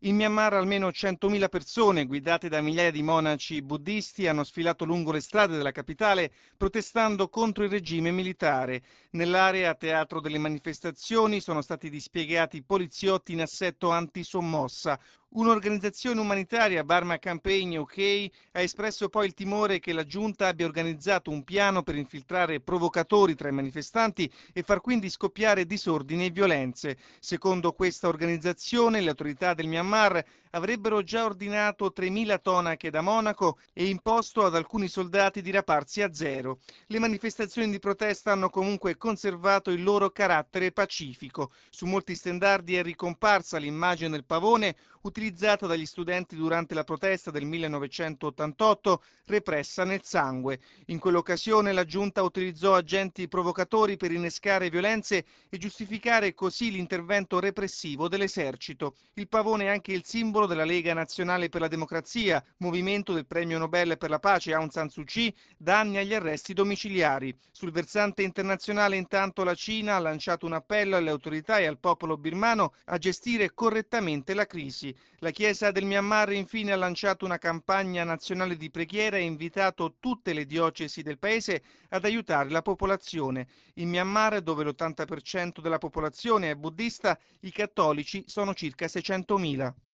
In Myanmar almeno 100.000 persone, guidate da migliaia di monaci buddisti, hanno sfilato lungo le strade della capitale protestando contro il regime militare. Nell'area teatro delle manifestazioni sono stati dispiegati poliziotti in assetto antisommossa. Un'organizzazione umanitaria, Burma Campaign UK, ha espresso poi il timore che la giunta abbia organizzato un piano per infiltrare provocatori tra i manifestanti e far quindi scoppiare disordini e violenze. Secondo questa organizzazione, le autorità del Myanmar avrebbero già ordinato 3.000 tonache da Monaco e imposto ad alcuni soldati di raparsi a zero. Le manifestazioni di protesta hanno comunque conservato il loro carattere pacifico. Su molti stendardi è ricomparsa l'immagine del pavone utilizzata dagli studenti durante la protesta del 1988, repressa nel sangue. In quell'occasione la giunta utilizzò agenti provocatori per innescare violenze e giustificare così l'intervento repressivo dell'esercito. Il pavone è anche il simbolo della Lega Nazionale per la Democrazia, movimento del premio Nobel per la pace Aung San Suu Kyi, da anni agli arresti domiciliari. Sul versante internazionale intanto la Cina ha lanciato un appello alle autorità e al popolo birmano a gestire correttamente la crisi. La Chiesa del Myanmar infine ha lanciato una campagna nazionale di preghiera e invitato tutte le diocesi del paese ad aiutare la popolazione. In Myanmar, dove l'80% della popolazione è buddista, i cattolici sono circa 600.000.